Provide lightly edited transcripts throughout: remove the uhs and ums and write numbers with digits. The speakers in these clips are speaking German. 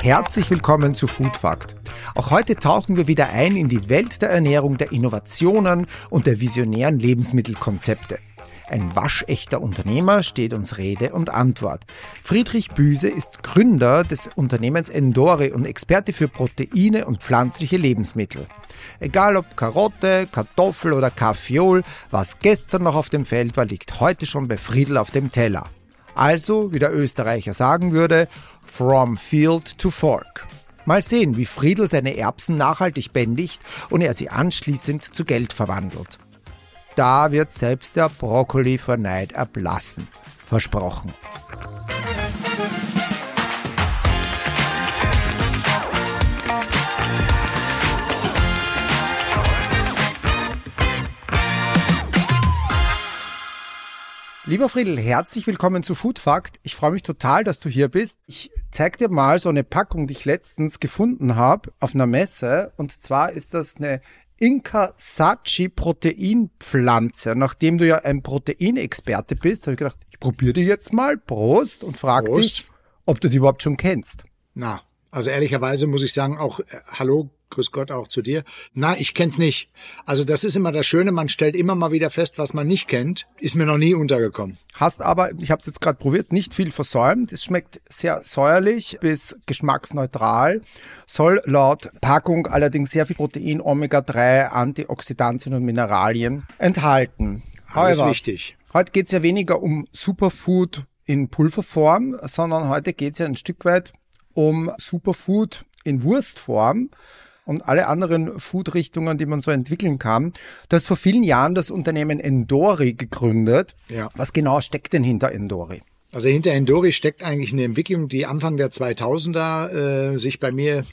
Herzlich willkommen zu Food Fact. Auch heute tauchen wir wieder ein in die Welt der Ernährung, der Innovationen und der visionären Lebensmittelkonzepte. Ein waschechter Unternehmer steht uns Rede und Antwort. Friedrich Büse ist Gründer des Unternehmens Endori und Experte für Proteine und pflanzliche Lebensmittel. Egal ob Karotte, Kartoffel oder Kaffeeol, was gestern noch auf dem Feld war, liegt heute schon bei Friedl auf dem Teller. Also, wie der Österreicher sagen würde, from field to fork. Mal sehen, wie Friedl seine Erbsen nachhaltig bändigt und er sie anschließend zu Geld verwandelt. Da wird selbst der Brokkoli vor Neid erblassen. Versprochen. Lieber Friedl, herzlich willkommen zu Food Fact. Ich freue mich total, dass du hier bist. Ich zeig dir mal so eine Packung, die ich letztens gefunden habe auf einer Messe. Und zwar ist das eine Inca Sachi Proteinpflanze. Nachdem du ja ein Proteinexperte bist, habe ich gedacht, ich probiere die jetzt mal. Prost und frage dich, ob du die überhaupt schon kennst. Na, also ehrlicherweise muss ich sagen, auch hallo, grüß Gott auch zu dir. Na, ich kenn's nicht. Also das ist immer das Schöne, man stellt immer mal wieder fest, was man nicht kennt. Ist mir noch nie untergekommen. Hast aber, ich habe es jetzt gerade probiert, nicht viel versäumt. Es schmeckt sehr säuerlich bis geschmacksneutral. Soll laut Packung allerdings sehr viel Protein, Omega-3, Antioxidantien und Mineralien enthalten. Alles wichtig. Heute geht's ja weniger um Superfood in Pulverform, sondern heute geht's ja ein Stück weit um Superfood in Wurstform und alle anderen Food-Richtungen, die man so entwickeln kann. Du hast vor vielen Jahren das Unternehmen Endori gegründet. Ja. Was genau steckt denn hinter Endori? Also hinter Endori steckt eigentlich eine Entwicklung, die Anfang der 2000er sich bei mir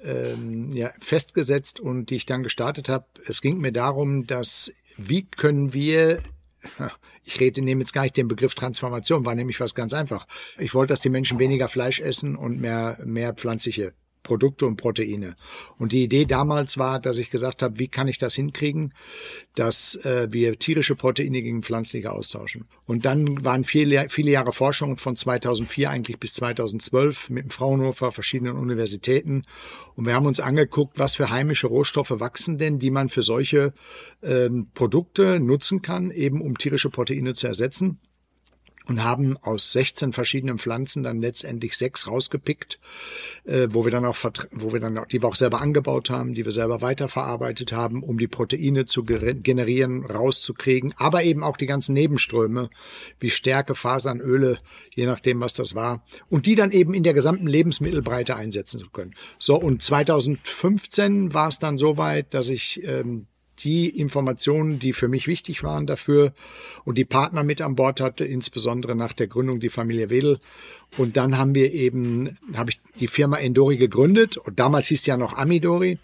festgesetzt und die ich dann gestartet habe. Es ging mir darum, wie können wir, nehme jetzt gar nicht den Begriff Transformation, war nämlich was ganz einfach. Ich wollte, dass die Menschen weniger Fleisch essen und mehr pflanzliche Produkte und Proteine. Und die Idee damals war, dass ich gesagt habe, wie kann ich das hinkriegen, dass wir tierische Proteine gegen pflanzliche austauschen. Und dann waren viele Jahre Forschung von 2004 eigentlich bis 2012 mit dem Fraunhofer, verschiedenen Universitäten. Und wir haben uns angeguckt, was für heimische Rohstoffe wachsen denn, die man für solche Produkte nutzen kann, eben um tierische Proteine zu ersetzen. Und haben aus 16 verschiedenen Pflanzen dann letztendlich 6 rausgepickt, die wir auch selber angebaut haben, die wir selber weiterverarbeitet haben, um die Proteine zu generieren, rauszukriegen, aber eben auch die ganzen Nebenströme, wie Stärke, Fasern, Öle, je nachdem, was das war, und die dann eben in der gesamten Lebensmittelbreite einsetzen zu können. So, und 2015 war es dann soweit, dass ich die Informationen, die für mich wichtig waren dafür und die Partner mit an Bord hatte, insbesondere nach der Gründung die Familie Wedel. Und dann habe ich die Firma Endori gegründet und damals hieß es ja noch Amidori.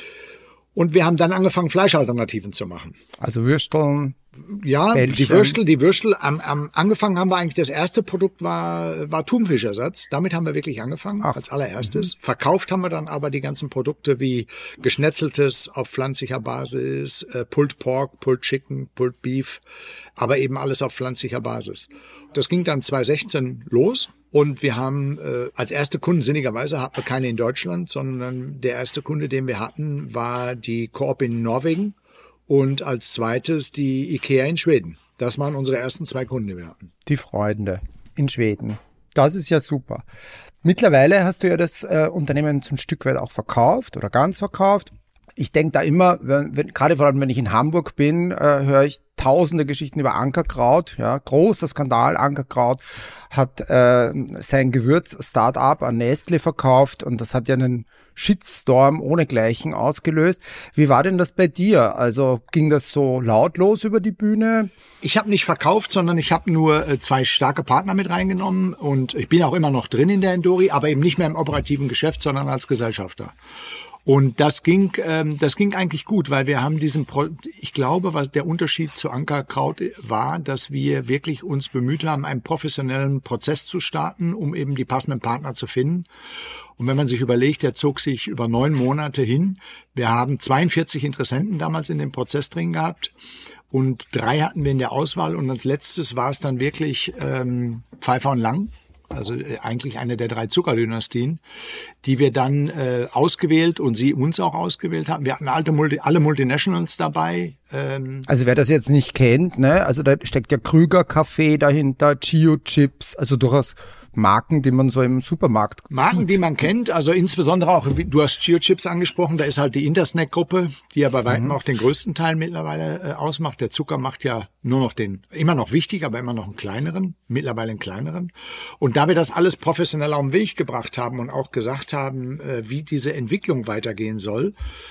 Und wir haben dann angefangen, Fleischalternativen zu machen. Also Würsteln. Ja, Bällchen. Die Würstel. Angefangen haben wir eigentlich, das erste Produkt war Thunfischersatz. Damit haben wir wirklich angefangen, als allererstes. Verkauft haben wir dann aber die ganzen Produkte wie Geschnetzeltes auf pflanzlicher Basis, Pulled Pork, Pulled Chicken, Pulled Beef, aber eben alles auf pflanzlicher Basis. Das ging dann 2016 los. Und wir haben als erste Kunden, sinnigerweise hatten wir keine in Deutschland, sondern der erste Kunde, den wir hatten, war die Coop in Norwegen und als zweites die IKEA in Schweden. Das waren unsere ersten 2 Kunden, die wir hatten. Die Freunde in Schweden. Das ist ja super. Mittlerweile hast du ja das Unternehmen zum Stück weit auch verkauft oder ganz verkauft. Ich denke da immer, gerade vor allem, wenn ich in Hamburg bin, höre ich tausende Geschichten über Ankerkraut. Ja, großer Skandal. Ankerkraut hat sein Gewürz-Startup an Nestle verkauft und das hat ja einen Shitstorm ohnegleichen ausgelöst. Wie war denn das bei dir? Also ging das so lautlos über die Bühne? Ich habe nicht verkauft, sondern ich habe nur 2 starke Partner mit reingenommen und ich bin auch immer noch drin in der Endori, aber eben nicht mehr im operativen Geschäft, sondern als Gesellschafter. Und das ging eigentlich gut, weil wir haben ich glaube, was der Unterschied zu Ankerkraut war, dass wir wirklich uns bemüht haben, einen professionellen Prozess zu starten, um eben die passenden Partner zu finden. Und wenn man sich überlegt, der zog sich über 9 Monate hin. Wir haben 42 Interessenten damals in dem Prozess drin gehabt und 3 hatten wir in der Auswahl und als letztes war es dann wirklich Pfeiffer und Lang. also eigentlich eine der 3 Zuckerdynastien, die wir dann ausgewählt und sie uns auch ausgewählt haben. Wir hatten alle Multinationals dabei. Also wer das jetzt nicht kennt, ne, also da steckt ja Krüger Kaffee dahinter, Chio Chips, also durchaus Marken, die man so im Supermarkt Marken, sieht. die man kennt, also insbesondere auch, du hast Chio Chips angesprochen, da ist halt die Intersnack-Gruppe, die ja bei weitem auch den größten Teil mittlerweile ausmacht. Der Zucker macht ja nur noch immer noch wichtig, aber immer noch mittlerweile einen kleineren. Und da wir das alles professionell auf den Weg gebracht haben und auch gesagt haben, wie diese Entwicklung weitergehen soll,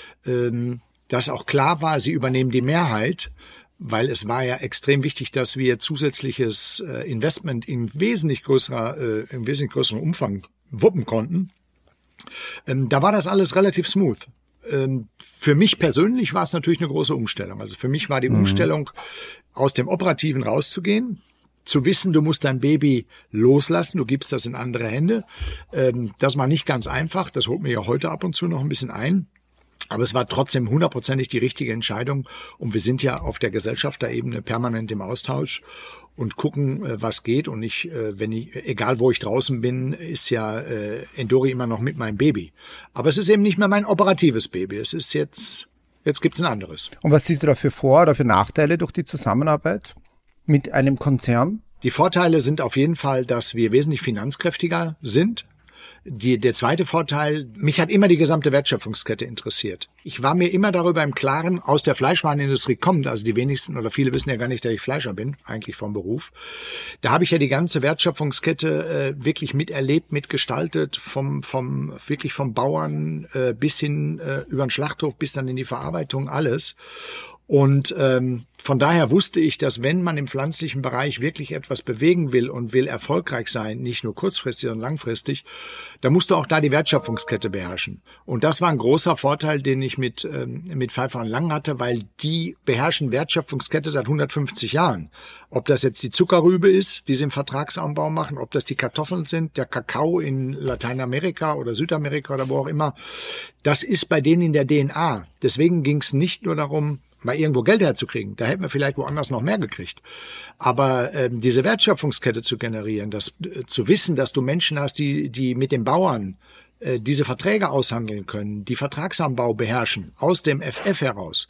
dass auch klar war, sie übernehmen die Mehrheit, weil es war ja extrem wichtig, dass wir zusätzliches Investment in wesentlich größerem Umfang wuppen konnten. Da war das alles relativ smooth. Für mich persönlich war es natürlich eine große Umstellung. Also für mich war die Umstellung, aus dem Operativen rauszugehen, zu wissen, du musst dein Baby loslassen, du gibst das in andere Hände. Das war nicht ganz einfach, das holt mir ja heute ab und zu noch ein bisschen ein. Aber es war trotzdem 100%ig die richtige Entscheidung. Und wir sind ja auf der Gesellschafterebene permanent im Austausch und gucken, was geht. Und egal wo ich draußen bin, ist ja Endori immer noch mit meinem Baby. Aber es ist eben nicht mehr mein operatives Baby. Es ist jetzt gibt's ein anderes. Und was siehst du dafür vor oder für Nachteile durch die Zusammenarbeit mit einem Konzern? Die Vorteile sind auf jeden Fall, dass wir wesentlich finanzkräftiger sind. Der zweite Vorteil, mich hat immer die gesamte Wertschöpfungskette interessiert. Ich war mir immer darüber im Klaren, aus der Fleischwarenindustrie kommt, also die wenigsten oder viele wissen ja gar nicht, dass ich Fleischer bin, eigentlich vom Beruf. Da habe ich ja die ganze Wertschöpfungskette wirklich miterlebt, mitgestaltet, wirklich vom Bauern bis hin über den Schlachthof bis dann in die Verarbeitung, alles. Und von daher wusste ich, dass wenn man im pflanzlichen Bereich wirklich etwas bewegen will und will erfolgreich sein, nicht nur kurzfristig, sondern langfristig, dann musst du auch da die Wertschöpfungskette beherrschen. Und das war ein großer Vorteil, den ich mit Pfeiffer & Lang hatte, weil die beherrschen Wertschöpfungskette seit 150 Jahren. Ob das jetzt die Zuckerrübe ist, die sie im Vertragsanbau machen, ob das die Kartoffeln sind, der Kakao in Lateinamerika oder Südamerika oder wo auch immer, das ist bei denen in der DNA. Deswegen ging es nicht nur darum, mal irgendwo Geld herzukriegen. Da hätten wir vielleicht woanders noch mehr gekriegt. Aber diese Wertschöpfungskette zu generieren, zu wissen, dass du Menschen hast, die mit den Bauern diese Verträge aushandeln können, die Vertragsanbau beherrschen, aus dem FF heraus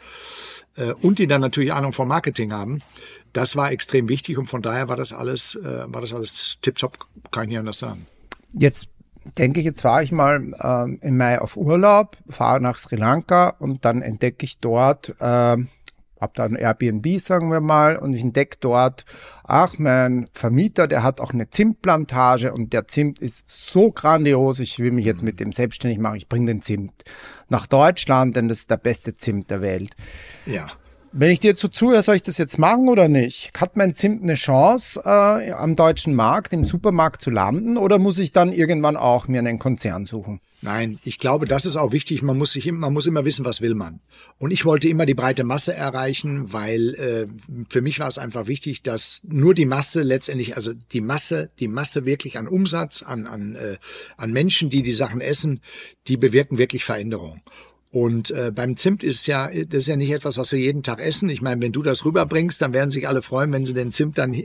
und die dann natürlich Ahnung vom Marketing haben, das war extrem wichtig und von daher war das alles tipptopp, kann ich nicht anders sagen. Jetzt fahre ich mal im Mai auf Urlaub, fahre nach Sri Lanka und dann entdecke ich dort, habe da ein Airbnb, sagen wir mal, und ich entdecke dort, mein Vermieter, der hat auch eine Zimtplantage und der Zimt ist so grandios, ich will mich jetzt mit dem selbstständig machen, ich bringe den Zimt nach Deutschland, denn das ist der beste Zimt der Welt. Ja. Wenn ich dir jetzt so zuhöre, soll ich das jetzt machen oder nicht? Hat mein Zimt eine Chance, am deutschen Markt, im Supermarkt zu landen oder muss ich dann irgendwann auch mir einen Konzern suchen? Nein, ich glaube, das ist auch wichtig. Man muss immer wissen, was will man. Und ich wollte immer die breite Masse erreichen, weil für mich war es einfach wichtig, dass nur die Masse letztendlich, also die Masse wirklich an Umsatz, an Menschen, die Sachen essen, die bewirken wirklich Veränderung. Und beim Zimt das ist ja nicht etwas, was wir jeden Tag essen. Ich meine, wenn du das rüberbringst, dann werden sich alle freuen, wenn sie den Zimt dann,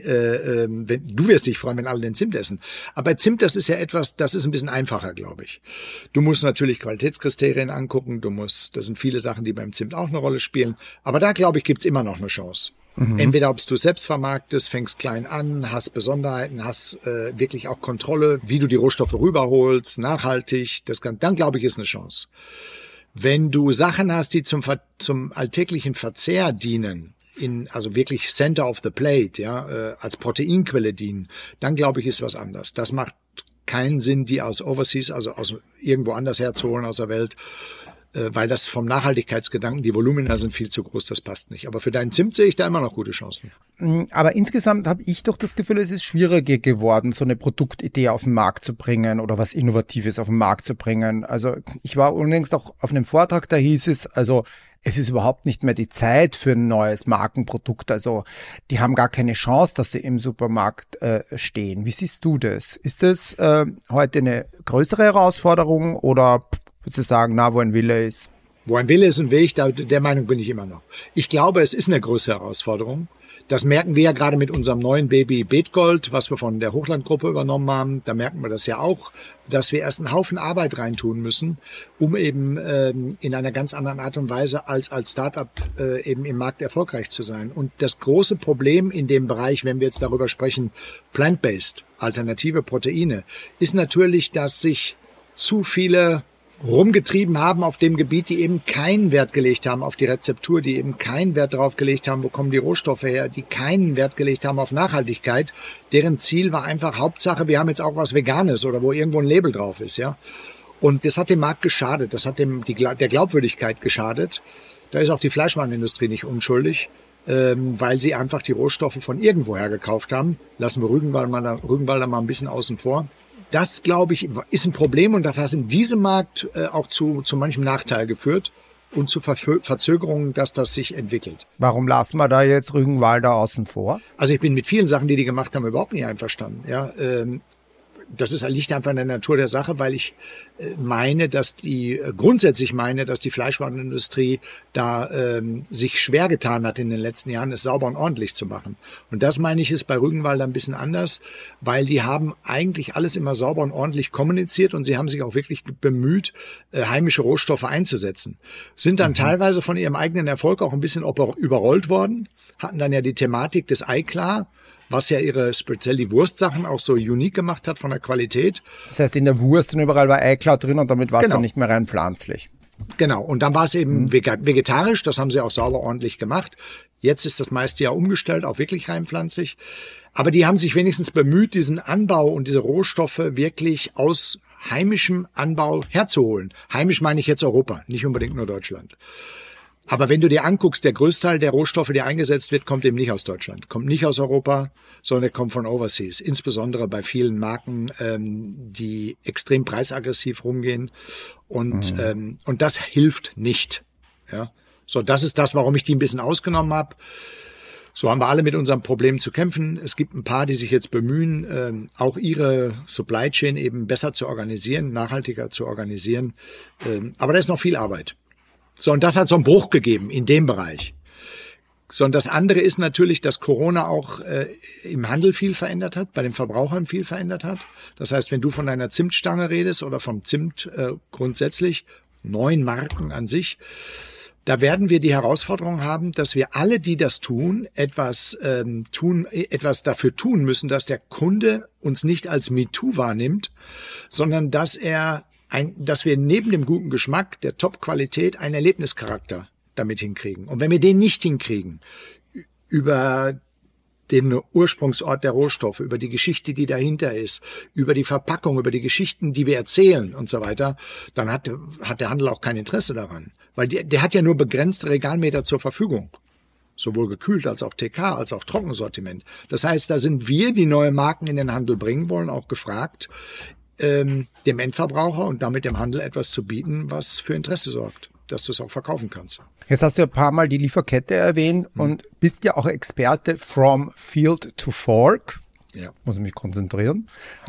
du wirst dich freuen, wenn alle den Zimt essen. Aber bei Zimt, das ist ja etwas, das ist ein bisschen einfacher, glaube ich. Du musst natürlich Qualitätskriterien angucken, das sind viele Sachen, die beim Zimt auch eine Rolle spielen. Aber da, glaube ich, gibt's immer noch eine Chance. Entweder ob du selbst vermarktest, fängst klein an, hast Besonderheiten, hast wirklich auch Kontrolle, wie du die Rohstoffe rüberholst, nachhaltig, dann, glaube ich, ist eine Chance. Wenn du Sachen hast, die zum alltäglichen Verzehr dienen, also wirklich Center of the Plate, ja, als Proteinquelle dienen, dann glaube ich, ist was anders. Das macht keinen Sinn, die aus Overseas, also aus irgendwo anders herzuholen aus der Welt, weil das vom Nachhaltigkeitsgedanken, die Volumina sind viel zu groß, das passt nicht. Aber für deinen Zimt sehe ich da immer noch gute Chancen. Aber insgesamt habe ich doch das Gefühl, es ist schwieriger geworden, so eine Produktidee auf den Markt zu bringen oder was Innovatives auf den Markt zu bringen. Also ich war unlängst auch auf einem Vortrag, da hieß es, also es ist überhaupt nicht mehr die Zeit für ein neues Markenprodukt. Also die haben gar keine Chance, dass sie im Supermarkt stehen. Wie siehst du das? Ist das heute eine größere Herausforderung oder würdest du sagen, wo ein Wille ist? Wo ein Wille ist ein Weg, der Meinung bin ich immer noch. Ich glaube, es ist eine größere Herausforderung. Das merken wir ja gerade mit unserem neuen Baby Betgold, was wir von der Hochlandgruppe übernommen haben. Da merken wir das ja auch, dass wir erst einen Haufen Arbeit reintun müssen, um eben in einer ganz anderen Art und Weise als Startup eben im Markt erfolgreich zu sein. Und das große Problem in dem Bereich, wenn wir jetzt darüber sprechen, plant-based, alternative Proteine, ist natürlich, dass sich zu viele rumgetrieben haben auf dem Gebiet, die eben keinen Wert gelegt haben auf die Rezeptur, die eben keinen Wert darauf gelegt haben, wo kommen die Rohstoffe her, die keinen Wert gelegt haben auf Nachhaltigkeit. Deren Ziel war einfach Hauptsache, wir haben jetzt auch was Veganes oder wo irgendwo ein Label drauf ist, ja. Und das hat dem Markt geschadet, das hat der Glaubwürdigkeit geschadet. Da ist auch die Fleischwarenindustrie nicht unschuldig, weil sie einfach die Rohstoffe von irgendwoher gekauft haben. Lassen wir Rügenwalder mal ein bisschen außen vor. Das, glaube ich, ist ein Problem und das hat in diesem Markt auch zu manchem Nachteil geführt und zu Verzögerungen, dass das sich entwickelt. Warum lassen wir da jetzt Rügenwalder außen vor? Also ich bin mit vielen Sachen, die gemacht haben, überhaupt nicht einverstanden. Ja, liegt einfach in der Natur der Sache, weil ich grundsätzlich meine, dass die Fleischwarenindustrie da sich schwer getan hat in den letzten Jahren, es sauber und ordentlich zu machen. Und das meine ich ist bei Rügenwalder ein bisschen anders, weil die haben eigentlich alles immer sauber und ordentlich kommuniziert und sie haben sich auch wirklich bemüht, heimische Rohstoffe einzusetzen. Sind dann teilweise von ihrem eigenen Erfolg auch ein bisschen überrollt worden, hatten dann ja die Thematik des Eiklar, was ja ihre speziell die Wurstsachen auch so unique gemacht hat von der Qualität. Das heißt, in der Wurst und überall war Eiklar drin und damit war es dann nicht mehr rein pflanzlich. Genau, und dann war es eben vegetarisch, das haben sie auch sauber ordentlich gemacht. Jetzt ist das meiste ja umgestellt, auch wirklich rein pflanzlich. Aber die haben sich wenigstens bemüht, diesen Anbau und diese Rohstoffe wirklich aus heimischem Anbau herzuholen. Heimisch meine ich jetzt Europa, nicht unbedingt nur Deutschland. Aber wenn du dir anguckst, der Großteil der Rohstoffe, die eingesetzt wird, kommt eben nicht aus Deutschland, kommt nicht aus Europa, sondern der kommt von Overseas. Insbesondere bei vielen Marken, die extrem preisaggressiv rumgehen. Und das hilft nicht. Ja, so, das ist das, warum ich die ein bisschen ausgenommen habe. So haben wir alle mit unserem Problem zu kämpfen. Es gibt ein paar, die sich jetzt bemühen, auch ihre Supply Chain eben besser zu organisieren, nachhaltiger zu organisieren. Aber da ist noch viel Arbeit. So, und das hat so einen Bruch gegeben in dem Bereich. So, und das andere ist natürlich, dass Corona auch im Handel viel verändert hat, bei den Verbrauchern viel verändert hat. Das heißt, wenn du von deiner Zimtstange redest oder vom Zimt grundsätzlich, neuen Marken an sich, da werden wir die Herausforderung haben, dass wir alle, die das tun, etwas dafür tun müssen, dass der Kunde uns nicht als MeToo wahrnimmt, sondern dass wir neben dem guten Geschmack, der Top-Qualität, einen Erlebnischarakter damit hinkriegen. Und wenn wir den nicht hinkriegen, über den Ursprungsort der Rohstoffe, über die Geschichte, die dahinter ist, über die Verpackung, über die Geschichten, die wir erzählen und so weiter, dann hat der Handel auch kein Interesse daran. Weil der hat ja nur begrenzte Regalmeter zur Verfügung. Sowohl gekühlt als auch TK, als auch Trockensortiment. Das heißt, da sind wir, die neue Marken in den Handel bringen wollen, auch gefragt, dem Endverbraucher und damit dem Handel etwas zu bieten, was für Interesse sorgt, dass du es auch verkaufen kannst. Jetzt hast du ein paar Mal die Lieferkette erwähnt und bist ja auch Experte from Field to Fork. Ja. Muss ich mich konzentrieren.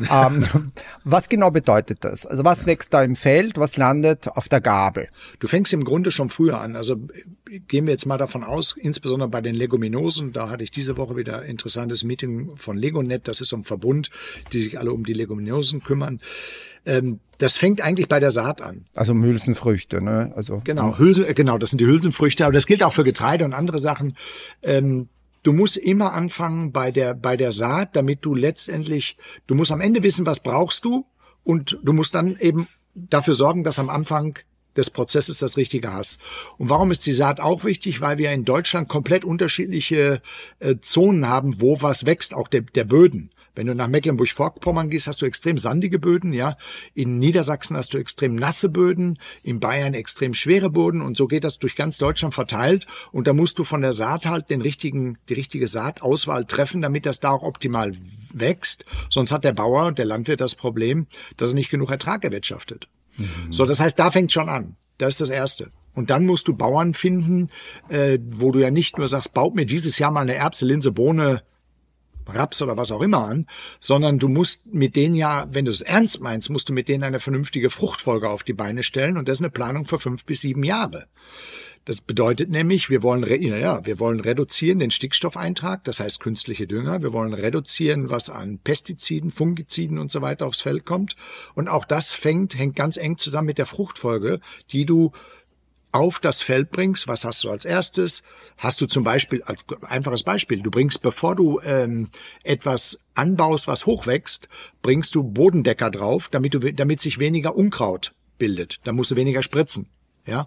Was genau bedeutet das? Also was wächst da im Feld, was landet auf der Gabel? Du fängst im Grunde schon früher an. Also gehen wir jetzt mal davon aus, insbesondere bei den Leguminosen, da hatte ich diese Woche wieder ein interessantes Meeting von Legonet, das ist so ein Verbund, die sich alle um die Leguminosen kümmern. Das fängt eigentlich bei der Saat an. Also Hülsenfrüchte, ne? Also genau, das sind die Hülsenfrüchte, aber das gilt auch für Getreide und andere Sachen. Du musst immer anfangen bei der Saat, damit du musst am Ende wissen, was brauchst du und du musst dann eben dafür sorgen, dass am Anfang des Prozesses das Richtige hast. Und warum ist die Saat auch wichtig? Weil wir in Deutschland komplett unterschiedliche Zonen haben, wo was wächst, auch der Böden. Wenn du nach Mecklenburg-Vorpommern gehst, hast du extrem sandige Böden, ja. In Niedersachsen hast du extrem nasse Böden, in Bayern extrem schwere Böden und so geht das durch ganz Deutschland verteilt und da musst du von der Saat halt die richtige Saatauswahl treffen, damit das da auch optimal wächst. Sonst hat der Bauer, der Landwirt das Problem, dass er nicht genug Ertrag erwirtschaftet. So, das heißt, da fängt schon an. Das ist das Erste. Und dann musst du Bauern finden, wo du ja nicht nur sagst, baut mir dieses Jahr mal eine Erbse, Linse, Bohne, Raps oder was auch immer an, sondern du musst mit denen ja, wenn du es ernst meinst, musst du mit denen eine vernünftige Fruchtfolge auf die Beine stellen und das ist eine Planung für 5 bis 7 Jahre. Das bedeutet nämlich, wir wollen reduzieren den Stickstoffeintrag, das heißt künstliche Dünger. Wir wollen reduzieren, was an Pestiziden, Fungiziden und so weiter aufs Feld kommt. Und auch das hängt ganz eng zusammen mit der Fruchtfolge, die du auf das Feld bringst. Was hast du als erstes? Hast du zum Beispiel, einfaches Beispiel, du bringst, bevor du etwas anbaust, was hochwächst, bringst du Bodendecker drauf, damit sich weniger Unkraut bildet. Da musst du weniger spritzen. Ja.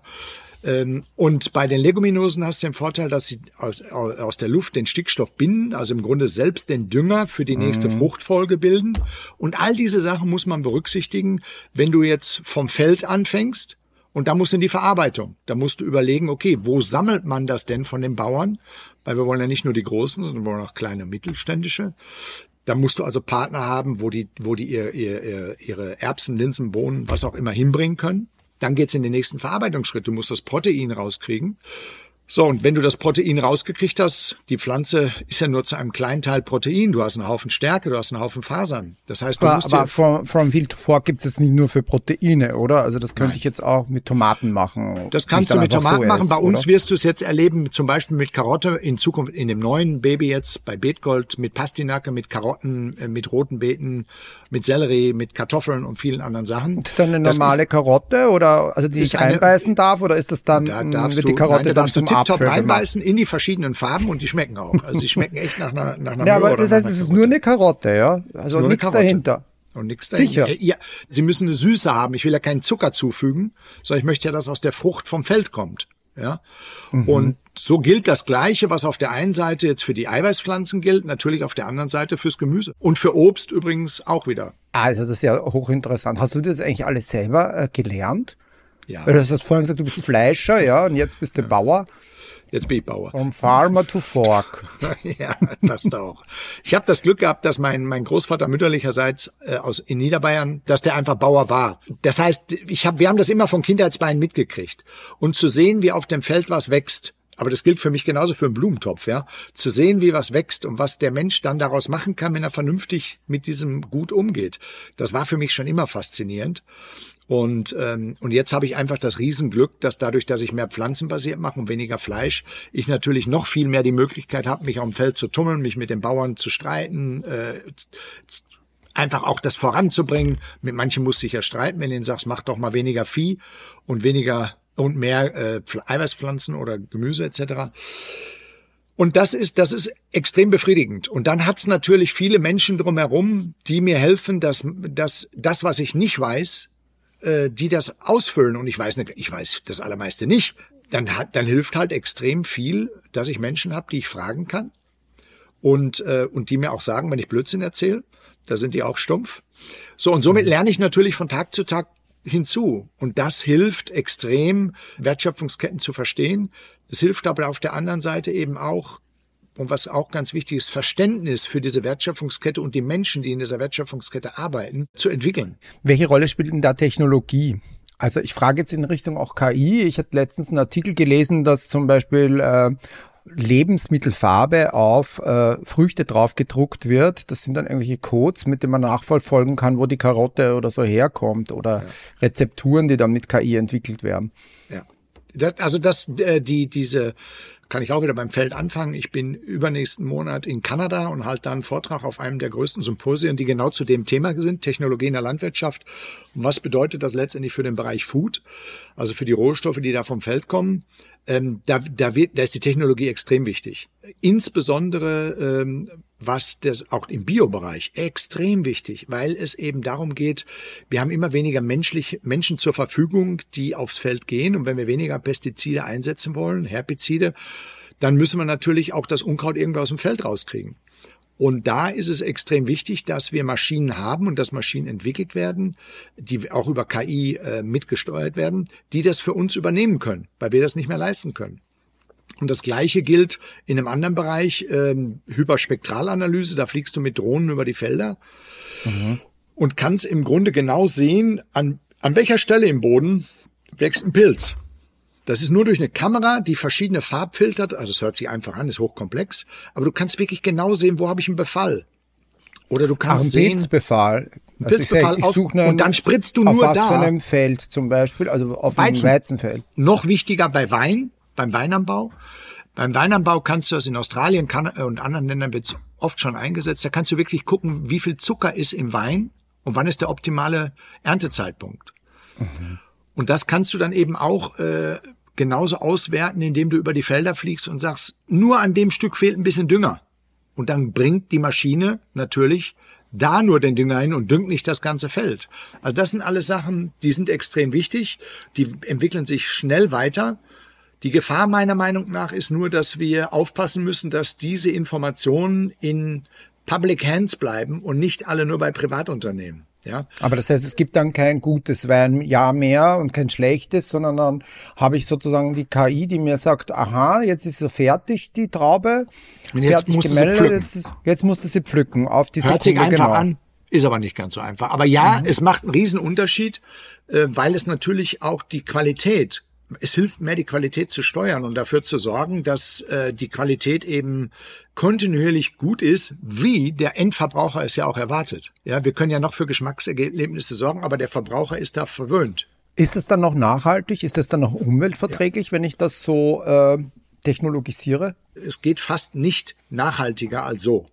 Und bei den Leguminosen hast du den Vorteil, dass sie aus der Luft den Stickstoff binden, also im Grunde selbst den Dünger für die nächste Fruchtfolge bilden. Und all diese Sachen muss man berücksichtigen, wenn du jetzt vom Feld anfängst. Und da musst du in die Verarbeitung. Da musst du überlegen, okay, wo sammelt man das denn von den Bauern? Weil wir wollen ja nicht nur die großen, sondern wir wollen auch kleine, mittelständische. Da musst du also Partner haben, wo die ihre Erbsen, Linsen, Bohnen, was auch immer hinbringen können. Dann geht's in den nächsten Verarbeitungsschritt. Du musst das Protein rauskriegen. So, und wenn du das Protein rausgekriegt hast, die Pflanze ist ja nur zu einem kleinen Teil Protein. Du hast einen Haufen Stärke, du hast einen Haufen Fasern. Das heißt, du musst aber from Field to Fork gibt es nicht nur für Proteine, oder? Also das könnte ich jetzt auch mit Tomaten machen. Das kannst du mit Tomaten machen. Bei uns wirst du es jetzt erleben, zum Beispiel mit Karotte, in Zukunft in dem neuen Baby jetzt bei Beetgold, mit Pastinake, mit Karotten, mit roten Beeten, mit Sellerie, mit Kartoffeln und vielen anderen Sachen. Ist das eine normale Karotte oder also die ich reinbeißen darf, oder ist das dann wird die Karotte dann zum Top reinbeißen in die verschiedenen Farben und die schmecken auch. Also die schmecken echt nach einer Ja, aber das heißt, es ist nur eine Karotte, ja? Also nichts dahinter. Und nichts dahinter. Sicher. Ja, sie müssen eine Süße haben. Ich will ja keinen Zucker zufügen, sondern ich möchte ja, dass aus der Frucht vom Feld kommt. Ja. Und so gilt das Gleiche, was auf der einen Seite jetzt für die Eiweißpflanzen gilt, natürlich auf der anderen Seite fürs Gemüse. Und für Obst übrigens auch wieder. Also das ist ja hochinteressant. Hast du das eigentlich alles selber gelernt? Ja. Du hast vorhin gesagt, du bist Fleischer, ja, und jetzt bist du Bauer. Jetzt bin ich Bauer. From Farmer to Fork. Ja, passt auch. Ich habe das Glück gehabt, dass mein Großvater mütterlicherseits in Niederbayern, dass der einfach Bauer war. Das heißt, wir haben das immer von Kindheitsbeinen mitgekriegt. Und zu sehen, wie auf dem Feld was wächst, aber das gilt für mich genauso für einen Blumentopf, ja. Zu sehen, wie was wächst und was der Mensch dann daraus machen kann, wenn er vernünftig mit diesem Gut umgeht. Das war für mich schon immer faszinierend. Und jetzt habe ich einfach das Riesenglück, dass dadurch, dass ich mehr pflanzenbasiert mache und weniger Fleisch, ich natürlich noch viel mehr die Möglichkeit habe, mich auf dem Feld zu tummeln, mich mit den Bauern zu streiten, einfach auch das voranzubringen. Mit manchen musste ich ja streiten, wenn du ihnen sagst, mach doch mal weniger Vieh und mehr Eiweißpflanzen oder Gemüse etc. Und das ist extrem befriedigend. Und dann hat's natürlich viele Menschen drumherum, die mir helfen, dass das, was ich nicht weiß, die das ausfüllen. Und ich weiß das Allermeiste nicht. Dann hilft halt extrem viel, dass ich Menschen habe, die ich fragen kann. Und die mir auch sagen, wenn ich Blödsinn erzähle, da sind die auch stumpf. So, und somit lerne ich natürlich von Tag zu Tag hinzu. Und das hilft extrem, Wertschöpfungsketten zu verstehen. Es hilft aber auf der anderen Seite eben auch, und was auch ganz wichtig ist, Verständnis für diese Wertschöpfungskette und die Menschen, die in dieser Wertschöpfungskette arbeiten, zu entwickeln. Welche Rolle spielt denn da Technologie? Also ich frage jetzt in Richtung auch KI. Ich hatte letztens einen Artikel gelesen, dass zum Beispiel Lebensmittelfarbe auf Früchte drauf gedruckt wird. Das sind dann irgendwelche Codes, mit denen man nachverfolgen kann, wo die Karotte oder so herkommt, oder Rezepturen, die dann mit KI entwickelt werden. Ja. Diese kann ich auch wieder beim Feld anfangen. Ich bin übernächsten Monat in Kanada und halte da einen Vortrag auf einem der größten Symposien, die genau zu dem Thema sind, Technologie in der Landwirtschaft. Und was bedeutet das letztendlich für den Bereich Food, also für die Rohstoffe, die da vom Feld kommen? Da ist die Technologie extrem wichtig. Insbesondere was das auch im Biobereich extrem wichtig, weil es eben darum geht, wir haben immer weniger Menschen zur Verfügung, die aufs Feld gehen. Und wenn wir weniger Pestizide einsetzen wollen, Herbizide, dann müssen wir natürlich auch das Unkraut irgendwie aus dem Feld rauskriegen. Und da ist es extrem wichtig, dass wir Maschinen haben und dass Maschinen entwickelt werden, die auch über KI mitgesteuert werden, die das für uns übernehmen können, weil wir das nicht mehr leisten können. Und das Gleiche gilt in einem anderen Bereich, Hyperspektralanalyse. Da fliegst du mit Drohnen über die Felder und kannst im Grunde genau sehen, an welcher Stelle im Boden wächst ein Pilz. Das ist nur durch eine Kamera, die verschiedene Farbfilter, also es hört sich einfach an, ist hochkomplex, aber du kannst wirklich genau sehen, wo habe ich einen Befall. Oder du kannst sehen... Pilzbefall. Pilzbefall und dann spritzt du auf nur was da. Auf einem Feld zum Beispiel, also auf einem Weizenfeld. Noch wichtiger bei Wein. beim Weinanbau. Beim Weinanbau kannst du das in Australien und anderen Ländern wird oft schon eingesetzt. Da kannst du wirklich gucken, wie viel Zucker ist im Wein und wann ist der optimale Erntezeitpunkt. Mhm. Und das kannst du dann eben auch genauso auswerten, indem du über die Felder fliegst und sagst, nur an dem Stück fehlt ein bisschen Dünger. Und dann bringt die Maschine natürlich da nur den Dünger hin und düngt nicht das ganze Feld. Also das sind alles Sachen, die sind extrem wichtig. Die entwickeln sich schnell weiter. Die Gefahr meiner Meinung nach ist nur, dass wir aufpassen müssen, dass diese Informationen in Public Hands bleiben und nicht alle nur bei Privatunternehmen. Ja. Aber das heißt, es gibt dann kein gutes Weinjahr mehr und kein schlechtes, sondern dann habe ich sozusagen die KI, die mir sagt, aha, jetzt ist sie fertig, die Traube, und jetzt fertig gemeldet, jetzt musst du sie pflücken. Auf die Hört sich Sekunde einfach genau an, ist aber nicht ganz so einfach. Aber ja, es macht einen Riesenunterschied, weil es natürlich auch die Qualität, es hilft mehr, die Qualität zu steuern und dafür zu sorgen, dass die Qualität eben kontinuierlich gut ist, wie der Endverbraucher es ja auch erwartet. Ja, wir können ja noch für Geschmackserlebnisse sorgen, aber der Verbraucher ist da verwöhnt. Ist es dann noch nachhaltig? Ist es dann noch umweltverträglich, wenn ich das so technologisiere? Es geht fast nicht nachhaltiger als so.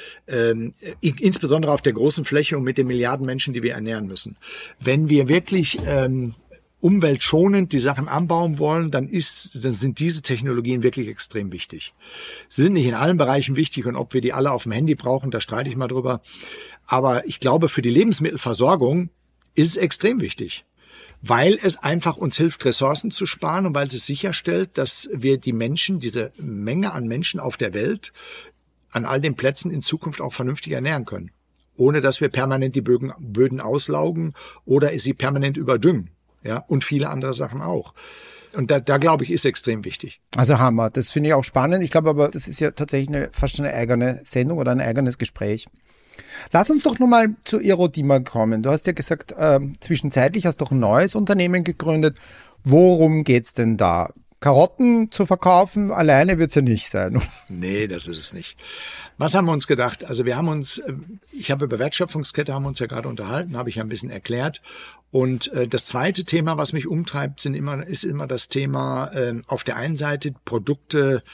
Insbesondere auf der großen Fläche und mit den Milliarden Menschen, die wir ernähren müssen. Wenn wir wirklich umweltschonend die Sachen anbauen wollen, dann sind diese Technologien wirklich extrem wichtig. Sie sind nicht in allen Bereichen wichtig und ob wir die alle auf dem Handy brauchen, da streite ich mal drüber. Aber ich glaube, für die Lebensmittelversorgung ist es extrem wichtig, weil es einfach uns hilft, Ressourcen zu sparen und weil es sicherstellt, dass wir die Menschen, diese Menge an Menschen auf der Welt, an all den Plätzen in Zukunft auch vernünftig ernähren können, ohne dass wir permanent die Böden auslaugen oder sie permanent überdüngen. Ja, und viele andere Sachen auch. Und da glaube ich, ist extrem wichtig. Also Hammer, das finde ich auch spannend. Ich glaube aber, das ist ja tatsächlich fast eine eigene Sendung oder ein eigenes Gespräch. Lass uns doch nochmal zu Aerodima kommen. Du hast ja gesagt, zwischenzeitlich hast du auch ein neues Unternehmen gegründet. Worum geht's denn da? Karotten zu verkaufen, alleine wird's ja nicht sein. Nee, das ist es nicht. Was haben wir uns gedacht? Also ich habe über Wertschöpfungskette haben wir uns ja gerade unterhalten, habe ich ja ein bisschen erklärt. Und das zweite Thema, was mich umtreibt, ist immer das Thema auf der einen Seite Produkte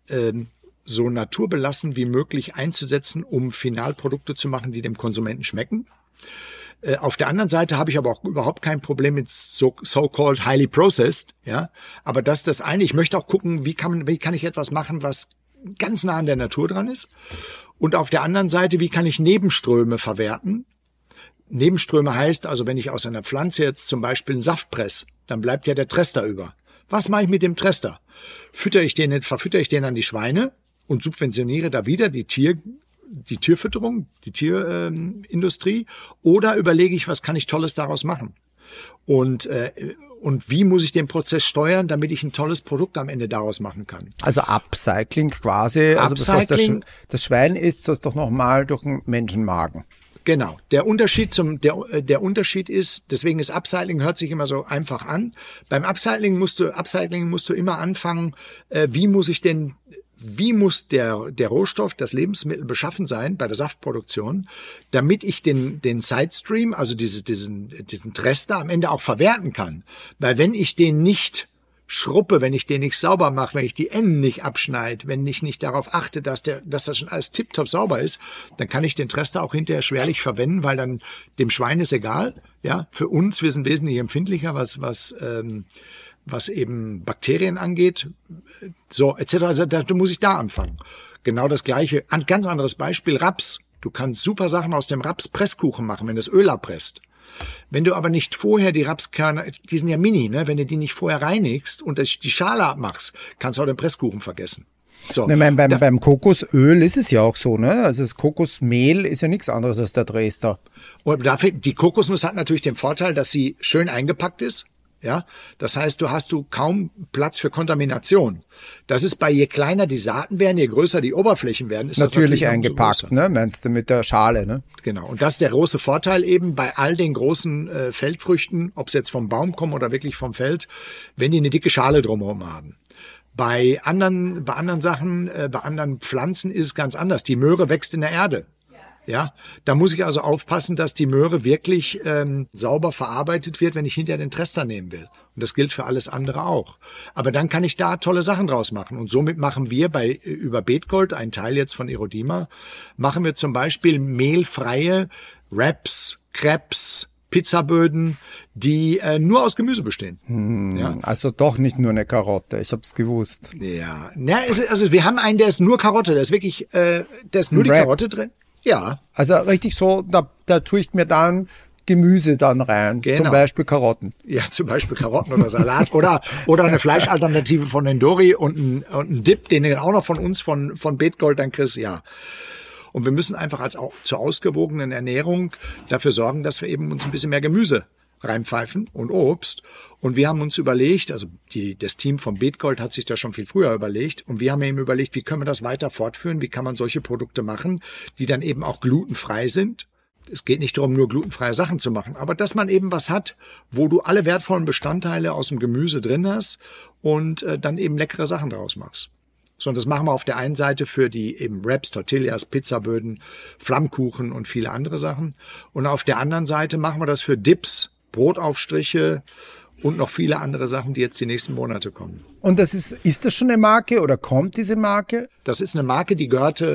so naturbelassen wie möglich einzusetzen, um Finalprodukte zu machen, die dem Konsumenten schmecken. Auf der anderen Seite habe ich aber auch überhaupt kein Problem mit so-called highly processed, ja. Aber ich möchte auch gucken, wie kann ich etwas machen, was ganz nah an der Natur dran ist. Und auf der anderen Seite, wie kann ich Nebenströme verwerten? Nebenströme heißt also, wenn ich aus einer Pflanze jetzt zum Beispiel einen Saft presse, dann bleibt ja der Trester über. Was mache ich mit dem Trester? Verfütter ich den an die Schweine und subventioniere da wieder die Tierfütterung, die Tierindustrie, oder überlege ich, was kann ich Tolles daraus machen? Und wie muss ich den Prozess steuern, damit ich ein tolles Produkt amEnde daraus machen kann? Also Upcycling quasi. Also bevor das Schwein isst, soll es doch nochmal durch den Menschenmagen. Genau. Der Unterschied ist, deswegen ist Upcycling, hört sich immer so einfach an. Beim Upcycling musst du immer anfangen, wie muss der Rohstoff, das Lebensmittel beschaffen sein bei der Saftproduktion, damit ich den Sidestream, also diesen Trester am Ende auch verwerten kann. Weil wenn ich den nicht schruppe, wenn ich den nicht sauber mache, wenn ich die Enden nicht abschneide, wenn ich nicht darauf achte, dass das schon alles tipptopp sauber ist, dann kann ich den Trester auch hinterher schwerlich verwenden, weil dann dem Schwein ist egal. Ja, für uns, wir sind wesentlich empfindlicher, was eben Bakterien angeht, so etc. Also da muss ich da anfangen. Genau das Gleiche. Ein ganz anderes Beispiel, Raps. Du kannst super Sachen aus dem Raps Presskuchen machen, wenn du das Öl abpresst. Wenn du aber nicht vorher die Rapskörner, die sind ja mini, ne? Wenn du die nicht vorher reinigst und die Schale abmachst, kannst du auch den Presskuchen vergessen. So. Beim Kokosöl ist es ja auch so, ne? Also das Kokosmehl ist ja nichts anderes als der Dresder. Und die Kokosnuss hat natürlich den Vorteil, dass sie schön eingepackt ist. Ja, das heißt, du hast kaum Platz für Kontamination. Das ist je kleiner die Saaten werden, je größer die Oberflächen werden, ist natürlich das natürlich eingepackt, ne? Meinst du mit der Schale, ne? Genau. Und das ist der große Vorteil eben bei all den großen Feldfrüchten, ob sie jetzt vom Baum kommen oder wirklich vom Feld, wenn die eine dicke Schale drumherum haben. Bei anderen Sachen, bei anderen Pflanzen ist es ganz anders. Die Möhre wächst in der Erde. Ja, da muss ich also aufpassen, dass die Möhre wirklich sauber verarbeitet wird, wenn ich hinterher den Trester nehmen will. Und das gilt für alles andere auch. Aber dann kann ich da tolle Sachen draus machen. Und somit machen wir über Betgold, ein Teil jetzt von Erodima, machen wir zum Beispiel mehlfreie Wraps, Crepes, Pizzaböden, die nur aus Gemüse bestehen. Ja? Also doch nicht nur eine Karotte, ich habe es gewusst. Ja, also wir haben einen, der ist nur Karotte, der ist wirklich, da ist nur die Karotte drin. Ja. Also richtig so, da tue ich mir dann Gemüse dann rein, genau. Zum Beispiel Karotten. Ja, zum Beispiel Karotten oder Salat oder eine Fleischalternative von Endori und ein Dip, den du auch noch von uns, von Betgold dann kriegst, ja. Und wir müssen einfach zur ausgewogenen Ernährung dafür sorgen, dass wir eben uns ein bisschen mehr Gemüse reinpfeifen und Obst. Und wir haben uns überlegt, also das Team von Betgold hat sich da schon viel früher überlegt, und wir haben eben überlegt, wie können wir das weiter fortführen, wie kann man solche Produkte machen, die dann eben auch glutenfrei sind. Es geht nicht darum, nur glutenfreie Sachen zu machen, aber dass man eben was hat, wo du alle wertvollen Bestandteile aus dem Gemüse drin hast und dann eben leckere Sachen draus machst. So, und das machen wir auf der einen Seite für die eben Wraps, Tortillas, Pizzaböden, Flammkuchen und viele andere Sachen. Und auf der anderen Seite machen wir das für Dips, Brotaufstriche und noch viele andere Sachen, die jetzt die nächsten Monate kommen. Und ist das schon eine Marke oder kommt diese Marke? Das ist eine Marke, die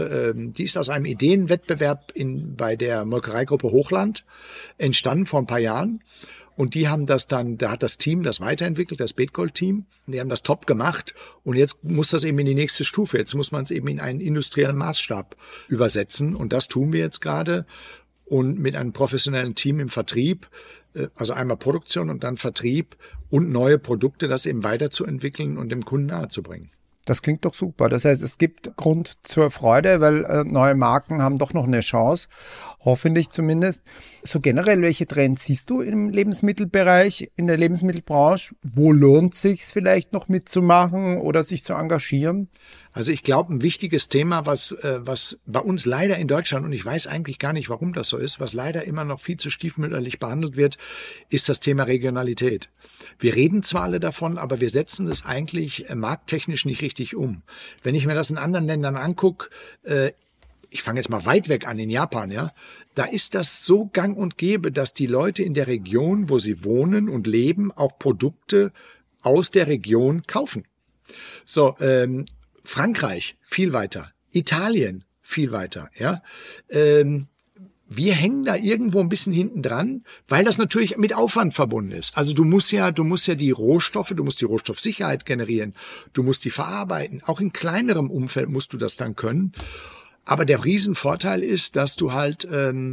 ist aus einem Ideenwettbewerb bei der Molkereigruppe Hochland entstanden vor ein paar Jahren. Und die haben da hat das Team das weiterentwickelt, das Betgold-Team. Die haben das top gemacht. Und jetzt muss das eben in die nächste Stufe. Jetzt muss man es eben in einen industriellen Maßstab übersetzen. Und das tun wir jetzt gerade. Und mit einem professionellen Team im Vertrieb, also einmal Produktion und dann Vertrieb und neue Produkte, das eben weiterzuentwickeln und dem Kunden nahezubringen. Das klingt doch super. Das heißt, es gibt Grund zur Freude, weil neue Marken haben doch noch eine Chance, hoffentlich zumindest. So generell, welche Trends siehst du im Lebensmittelbereich, in der Lebensmittelbranche? Wo lohnt es sich vielleicht noch mitzumachen oder sich zu engagieren? Also ich glaube, ein wichtiges Thema, was bei uns leider in Deutschland, und ich weiß eigentlich gar nicht, warum das so ist, was leider immer noch viel zu stiefmütterlich behandelt wird, ist das Thema Regionalität. Wir reden zwar alle davon, aber wir setzen es eigentlich markttechnisch nicht richtig um. Wenn ich mir das in anderen Ländern angucke, ich fange jetzt mal weit weg an, in Japan, ja, da ist das so gang und gäbe, dass die Leute in der Region, wo sie wohnen und leben, auch Produkte aus der Region kaufen. So, Frankreich viel weiter, Italien viel weiter, ja. Wir hängen da irgendwo ein bisschen hinten dran, weil das natürlich mit Aufwand verbunden ist. Also du musst ja die Rohstoffe, du musst die Rohstoffsicherheit generieren, du musst die verarbeiten. Auch in kleinerem Umfeld musst du das dann können. Aber der Riesenvorteil ist, dass du halt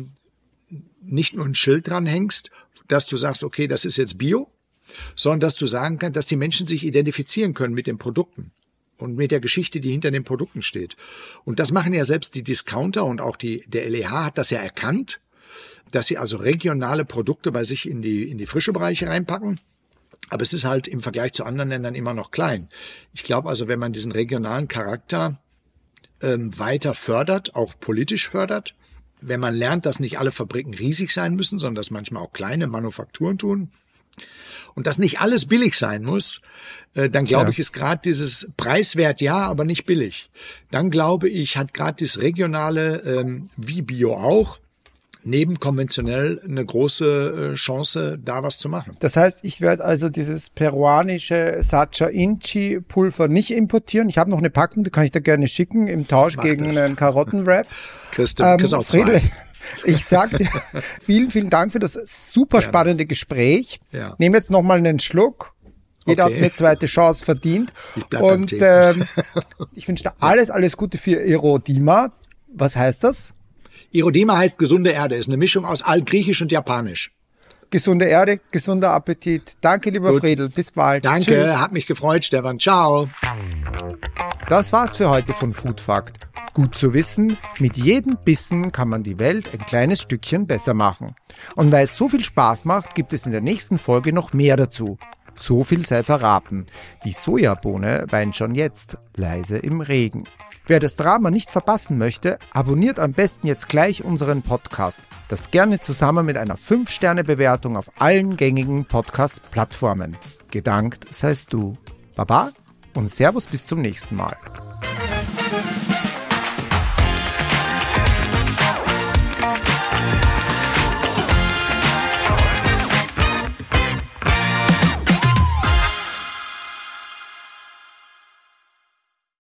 nicht nur ein Schild dran hängst, dass du sagst, okay, das ist jetzt Bio, sondern dass du sagen kannst, dass die Menschen sich identifizieren können mit den Produkten und mit der Geschichte, die hinter den Produkten steht. Und das machen ja selbst die Discounter, und auch der LEH hat das ja erkannt, dass sie also regionale Produkte bei sich in die frische Bereiche reinpacken. Aber es ist halt im Vergleich zu anderen Ländern immer noch klein. Ich glaube also, wenn man diesen regionalen Charakter weiter fördert, auch politisch fördert, wenn man lernt, dass nicht alle Fabriken riesig sein müssen, sondern dass manchmal auch kleine Manufakturen tun, und dass nicht alles billig sein muss, dann glaube ich, ist gerade dieses preiswert, ja, aber nicht billig. Dann glaube ich, hat gerade das Regionale, wie Bio auch, neben konventionell eine große Chance, da was zu machen. Das heißt, ich werde also dieses peruanische Sacha Inchi Pulver nicht importieren. Ich habe noch eine Packung, die kann ich da gerne schicken, im Tausch gegen einen Karottenwrap. Kriegst auch Friedl, ich sage dir vielen, vielen Dank für das super spannende Gespräch. Ja. Nehme jetzt nochmal einen Schluck. Jeder hat eine zweite Chance verdient. Ich bleib und ich wünsche dir alles Gute für Erodima. Was heißt das? Erodima heißt gesunde Erde, ist eine Mischung aus Altgriechisch und Japanisch. Gesunde Erde, gesunder Appetit. Danke, lieber Friedl. Bis bald. Danke, tschüss. Hat mich gefreut, Stefan. Ciao. Das war's für heute von Food Fact. Gut zu wissen, mit jedem Bissen kann man die Welt ein kleines Stückchen besser machen. Und weil es so viel Spaß macht, gibt es in der nächsten Folge noch mehr dazu. So viel sei verraten. Die Sojabohne weint schon jetzt leise im Regen. Wer das Drama nicht verpassen möchte, abonniert am besten jetzt gleich unseren Podcast. Das gerne zusammen mit einer 5-Sterne-Bewertung auf allen gängigen Podcast-Plattformen. Gedankt seist du. Baba und Servus bis zum nächsten Mal.